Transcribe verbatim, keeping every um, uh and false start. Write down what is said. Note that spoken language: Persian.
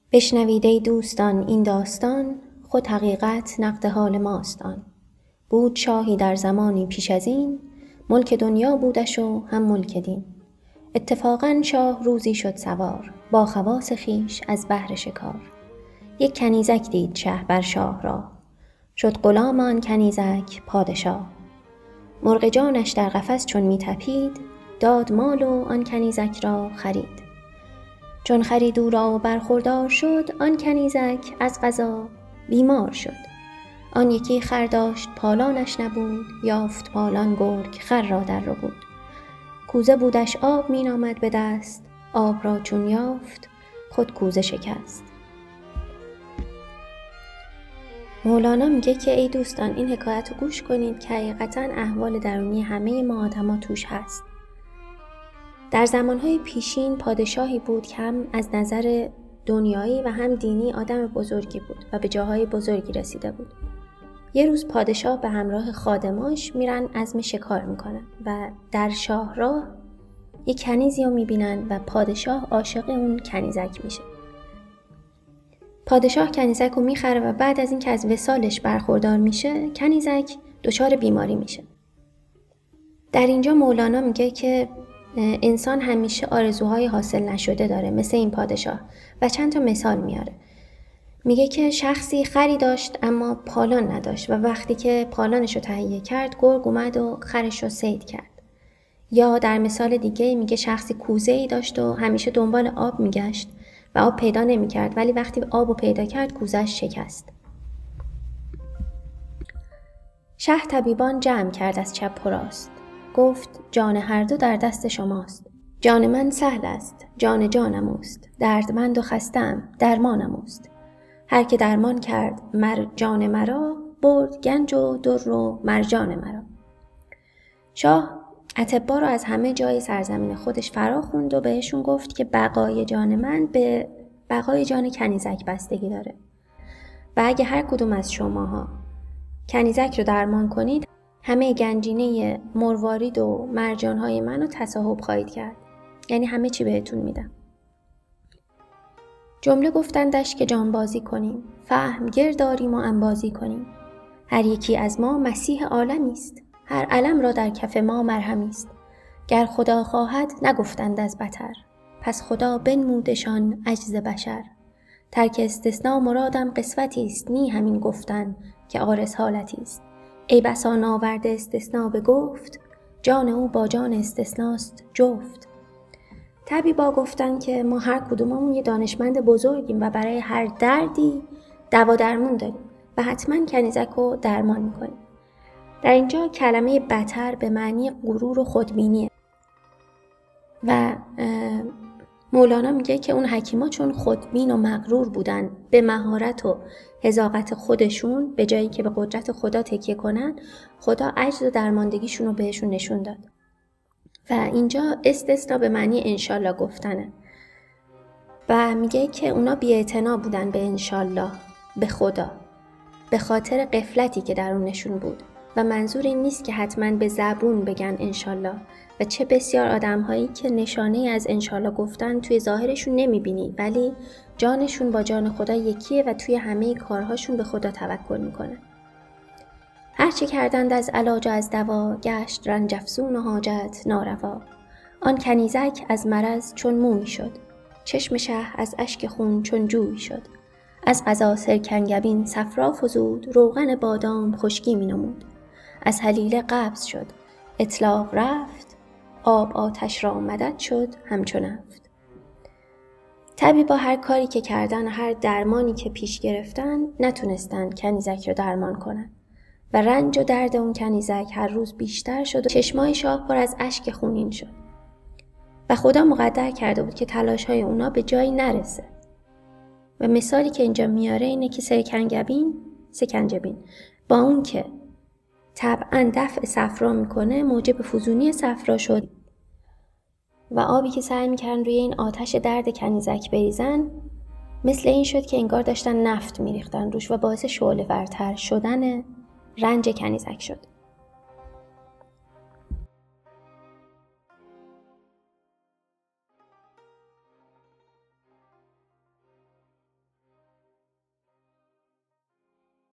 بشنوید ای دوستان این داستان، خود حقیقت نقد حال ماست آن. بود شاهی در زمانی پیش از این، ملک دنیا بودش و هم ملک دین. اتفاقاً شاه روزی شد سوار، با خواص خویش از بهر شکار. یک کنیزک دید شه بر شاه را، شد غلام آن کنیزک پادشاه. مرغ جانش در قفس چون می تپید، داد مال و آن کنیزک را خرید. چون خرید او را و برخوردار شد، آن کنیزک از قضا بیمار شد. آن یکی خر داشت پالانش نبود، یافت پالان گرگ خر را در ربود. کوزه بودش آب می نامد به دست، آب را چون یافت خود کوزه شکست. مولانا میگه که ای دوستان این حکایت رو گوش کنید که حقیقتاً احوال درونی همه ما آدما توش هست. در زمانهای پیشین پادشاهی بود که هم از نظر دنیایی و هم دینی آدم بزرگی بود و به جاهای بزرگی رسیده بود. یه روز پادشاه به همراه خادماش میرن عزم شکار میکنن و در شاهراه یک کنیزی رو میبینن و پادشاه عاشق اون کنیزک میشه. پادشاه کنیزک رو میخره و بعد از اینکه از وصالش برخوردار میشه، کنیزک دچار بیماری میشه. در اینجا مولانا میگه که انسان همیشه آرزوهای حاصل نشده داره مثل این پادشاه و چند تا مثال میاره. میگه که شخصی خری داشت اما پالان نداشت و وقتی که پالانش رو تهیه کرد گرگ اومد و خرش رو صید کرد. یا در مثال دیگه میگه شخصی کوزه‌ای داشت و همیشه دنبال آب میگشت و آب پیدا نمیکرد، ولی وقتی آب رو پیدا کرد کوزه‌اش شکست. شه طبیبان جمع کرد از چپ و راست، گفت جان هر دو در دست شماست. جان من سهل است، جان جانم اوست، دردمند و خستم درمانم اوست. هر که درمان کرد مر جان مرا، برد گنج و در و مرجان مرا. شاه اطبا رو از همه جای سرزمین خودش فرا خوند و بهشون گفت که بقای جان من به بقای جان کنیزک بستگی داره و اگه هر کدوم از شماها کنیزک رو درمان کنید، همه گنجینه مروارید و مرجانهای منو تصاحب خواهید کرد، یعنی همه چی بهتون میدم. جمله گفتندش که جانبازی کنیم، فهم گرداریم و انبازی کنیم. هر یکی از ما مسیح عالمی است، هر علم را در کف ما مرهمی است. گر خدا خواهد نگفتند از بتر، پس خدا بنمودشان عجز بشر. ترک استثناء مرادم قسوتی است، نی همین گفتن که عارض حالتی است. ای بسا ناورد استثناء به گفت، جان او با جان استثناست جفت. طبیبا گفتن که ما هر کدوممون یه دانشمند بزرگیم و برای هر دردی دوا درمون داریم و حتما کنیزک رو درمان میکنیم. در اینجا کلمه بتر به معنی غرور و خودبینیه و مولانا میگه که اون حکیما چون خودبین و مغرور بودن به مهارت و حذاقت خودشون، به جایی که به قدرت خدا تکیه کنن، خدا عجز و درماندگیشون رو بهشون نشون داد. و اینجا استثناء به معنی انشالله گفتنه و میگه که اونا بی‌اعتنا بودن به انشالله، به خدا، به خاطر غفلتی که درونشون بود. و منظور این نیست که حتما به زبون بگن انشالله، و چه بسیار آدم هایی که نشانه از انشالله گفتن توی ظاهرشون نمیبینی ولی جانشون با جان خدا یکیه و توی همه کارهاشون به خدا توکل میکنه. هرچه کردند از علاج و از دوا، گشت رنج افزون و حاجت ناروا. آن کنیزک از مرض چون موی شد، چشم شه از اشک خون چون جوی شد. از قضا سرکنگبین صفرا فزود، روغن بادام خشکی می نمود. از هلیله قبض شد، اطلاق رفت، آب آتش را مدد شد همچون نفت. طبیبا هر کاری که کردن، هر درمانی که پیش گرفتن، نتونستن کنیزک رو درمان کنن و رنج و درد اون کنیزک هر روز بیشتر شد و چشمای شاه پر از اشک خونین شد و خدا مقدر کرده بود که تلاش‌های اونا به جایی نرسه. و مثالی که اینجا میاره اینه که سرکنگبین سکنجبین با اون که طبعا دفع صفرا میکنه موجب فزونی صفرا شد و آبی که سعی میکردن روی این آتش درد کنیزک بریزن مثل این شد که انگار داشتن نفت میریختن روش و باعث شعله ورتر شدن رنج کنیزک شد.